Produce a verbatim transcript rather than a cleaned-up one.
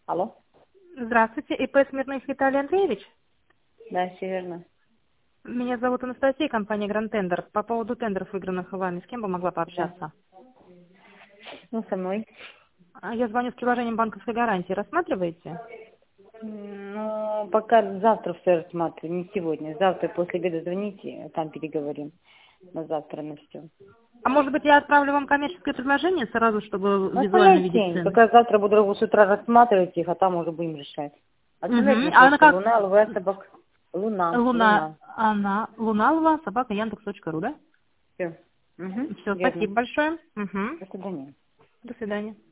Алло? Здравствуйте, ИП Смирных Виталий Андреевич. Да, все верно. Меня зовут Анастасия, компания Гранд Тендер. По поводу тендеров, выигранных вами, с кем бы могла Да. пообщаться? Ну, со мной. А Я звоню с предложением банковской гарантии. Рассматриваете? М, Ну, пока завтра все рассматриваю, не сегодня. Завтра после обеда звоните, там переговорим. На завтра на все. А может быть, я отправлю вам коммерческое предложение сразу, чтобы Ну, визуально оставляйте видеть день. цены? Пока завтра буду с утра рассматривать их, а там уже будем решать. Оставляйте Угу. на А она почту. как? Луна, ЛВ, собак. Луна, Луна, Луна. она, Луналова, собака яндекс точка ру, да? Все. Угу. Все, Верно. спасибо большое. Угу. До свидания. До свидания.